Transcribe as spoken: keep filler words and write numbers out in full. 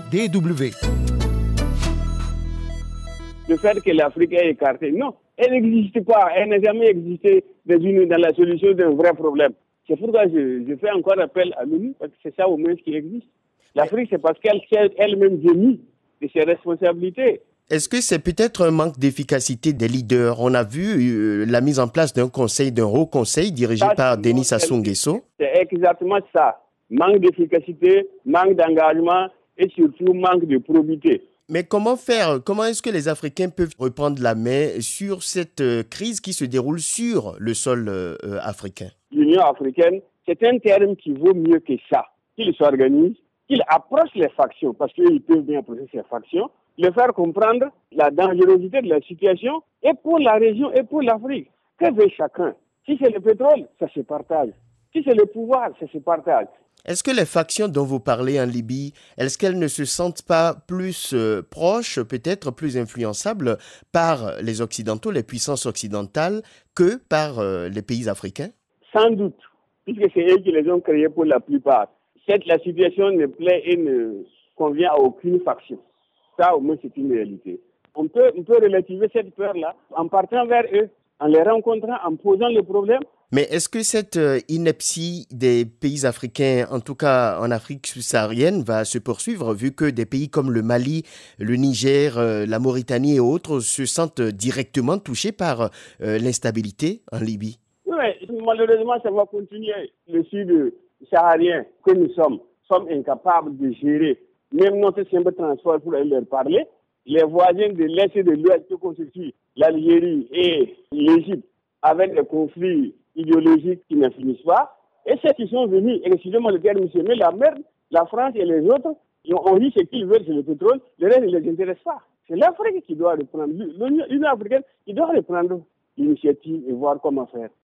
D W. Le fait que l'Afrique est écartée, non, elle n'existe pas, elle n'a jamais existé dans la solution d'un vrai problème. C'est pourquoi je, je fais encore appel à l'ONU, parce que c'est ça au moins qui existe. L'Afrique, c'est parce qu'elle s'est elle-même dénie de ses responsabilités. Est-ce que c'est peut-être un manque d'efficacité des leaders? On a vu euh, la mise en place d'un conseil, d'un haut conseil dirigé ça, par Denis Sassou Nguesso. C'est exactement ça. Manque d'efficacité, manque d'engagement et surtout manque de probité. Mais comment faire? Comment est-ce que les Africains peuvent reprendre la main sur cette euh, crise qui se déroule sur le sol euh, africain? L'Union africaine, c'est un terme qui vaut mieux que ça. Qu'il s'organise, qu'il approche les factions, parce qu'ils peuvent bien approcher ces factions, le faire comprendre la dangerosité de la situation, et pour la région et pour l'Afrique. Que veut chacun? Si c'est le pétrole, ça se partage. Si c'est le pouvoir, ça se partage. Est-ce que les factions dont vous parlez en Libye, est-ce qu'elles ne se sentent pas plus euh, proches, peut-être plus influençables par les Occidentaux, les puissances occidentales, que par euh, les pays africains? Sans doute, puisque c'est eux qui les ont créés pour la plupart. Cette, la situation ne plaît et ne convient à aucune faction. Ça, au moins, c'est une réalité. On peut, on peut relativiser cette peur-là en partant vers eux, en les rencontrant, en posant le problème. Mais est-ce que cette euh, ineptie des pays africains, en tout cas en Afrique subsaharienne, va se poursuivre vu que des pays comme le Mali, le Niger, euh, la Mauritanie et autres se sentent directement touchés par euh, l'instabilité en Libye? Oui, malheureusement, ça va continuer. Le sud saharien que nous sommes, sommes incapables de gérer même notre simple transport pour aller leur parler. Les voisins de l'Est et de l'Ouest que constituent l'Algérie et l'Égypte avec des conflits idéologiques qui ne finissent pas. Et ceux qui sont venus, excusez-moi le terme, mais la merde, la France et les autres, ont dit ce qu'ils veulent, c'est le pétrole, le reste ne les intéresse pas. C'est l'Afrique qui doit reprendre, l'Union africaine qui doit reprendre l'initiative et voir comment faire.